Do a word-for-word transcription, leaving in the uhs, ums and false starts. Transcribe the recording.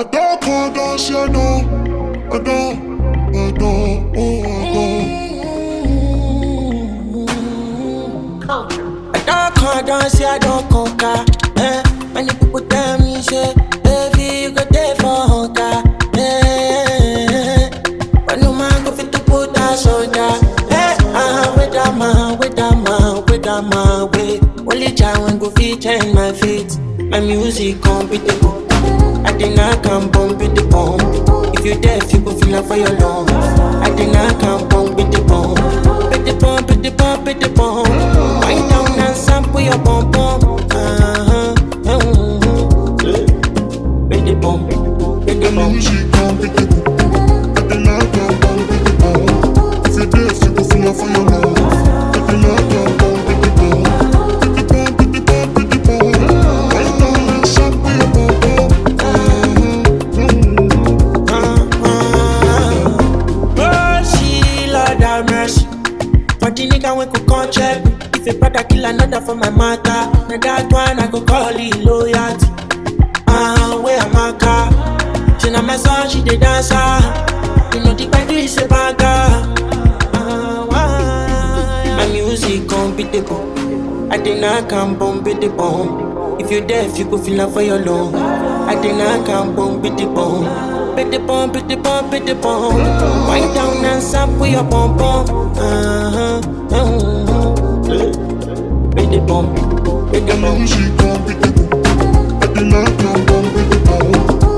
Adore, pardon, si adore, adore, adore, oh, adore. I don't call, don't say I don't conquer. Eh, many people tell me, say, baby, you got there for hunger. Eh, but no man go fit to put us on that. Eh, ah, with that man, with that man, with that man, way. Only child when go fit change my fate. My music unbeatable. I think I can bump with the bomb. If you deaf, you go feel like for your lungs. I think I can bump with the bomb. With the bomb, with the bomb, with the bomb. Wind down and sample your bum bum. Uh-huh. Mm-hmm. With the bomb, with the bomb. Music unbeatable. I think I can bump with the bomb. If you deaf, you go feel like for your lungs. I think I can bump with the bomb. With the bomb, with the bomb, with the bomb. Wind down and sample your bum bum. Mercy, Lord have mercy. For the nigga we could come check me. If a brother kill another for my mother, now that one I go call it loyalty. Ah, where am I car? She na my son, she the dancer. You know the body is a bagger. Ah, why? My music unbeatable. I think I can bump with the bomb. If you deaf, you go feel like for your lungs. I think I can bump with the bomb. With the bomb, with the bomb, with the bomb. Wind down and sample your bum bum. Uh-huh. Mm-hmm. With the bomb, with the bomb. Music unbeatable. I think I can bump with the bomb.